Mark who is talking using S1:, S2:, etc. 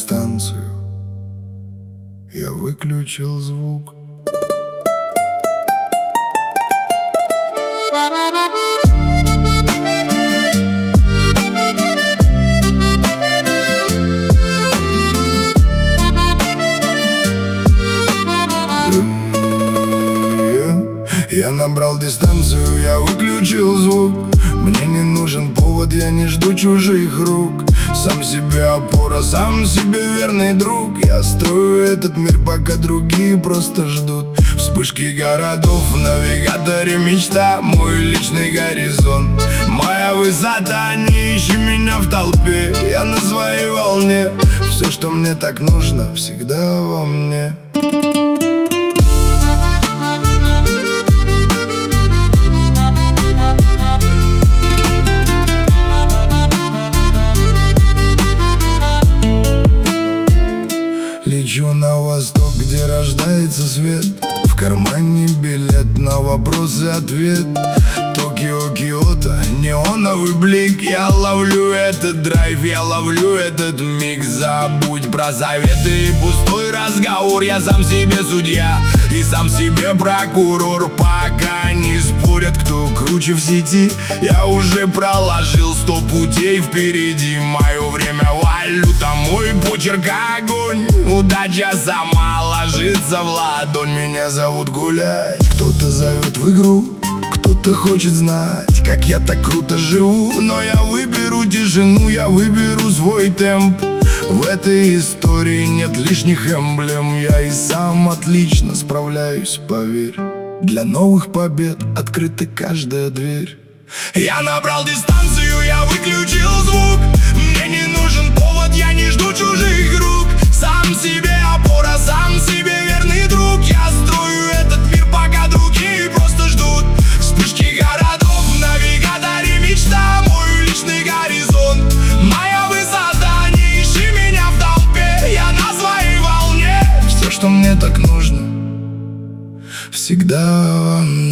S1: дистанцию, я выключил звук. Я набрал дистанцию, я выключил звук. Мне не нужен повод, я не жду чужих рук. Сам себе опора, сам себе верный друг. Я строю этот мир, пока другие просто ждут. Вспышки городов в навигаторе мечта. Мой личный горизонт, моя высота. Не ищи меня в толпе, я на своей волне. Все, что мне так нужно, всегда во мне. Лечу на восток, где рождается свет. В кармане билет на вопросы ответ. Токио, Киото, неоновый блик. Я ловлю этот драйв, я ловлю этот миг. Забудь про заветы и пустой разговор. Я сам себе судья и сам себе прокурор. Пока не спорят, кто круче в сети. Я уже проложил 100 путей впереди. Мое время валюта, мой почерк огонь. Удача сама ложится в ладонь. Меня зовут гулять, кто-то зовет в игру, кто-то хочет знать, как я так круто живу. Но я выберу тишину, я выберу свой темп. В этой истории нет лишних эмблем. Я и сам отлично справляюсь, поверь. Для новых побед открыта каждая дверь. Я набрал дистанцию, я выключил звук. Мне не нужен повод, я не жду чужих рук. Сам себе опора, сам себе верный друг. Я строю этот мир, пока другие просто ждут. Вспышки городов в навигаторе мечта. Мой личный горизонт, моя высота. Не ищи меня в толпе, я на своей волне. Все, что мне так нужно, всегда во мне.